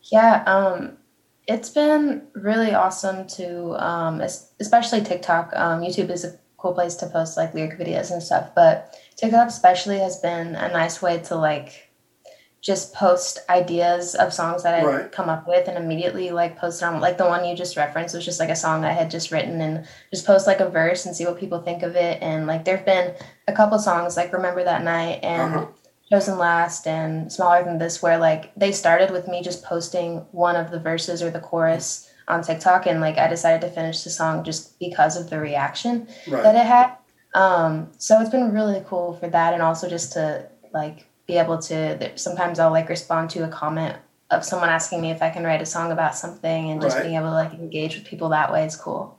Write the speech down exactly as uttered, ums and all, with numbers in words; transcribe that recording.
Yeah, um, it's been really awesome to, um, es- especially TikTok. Um, YouTube is a cool place to post like lyric videos and stuff, but TikTok especially has been a nice way to like just post ideas of songs that I Right. come up with and immediately like post it on like the one you just referenced was just like a song I had just written and just post like a verse and see what people think of it. And like there've been a couple songs like Remember That Night and Uh-huh. Chosen Last and Smaller Than This where like they started with me just posting one of the verses or the chorus on TikTok and like I decided to finish the song just because of the reaction Right. that it had. Um, so it's been really cool for that and also just to like be able to sometimes I'll like respond to a comment of someone asking me if I can write a song about something and just Right. being able to like engage with people that way is cool.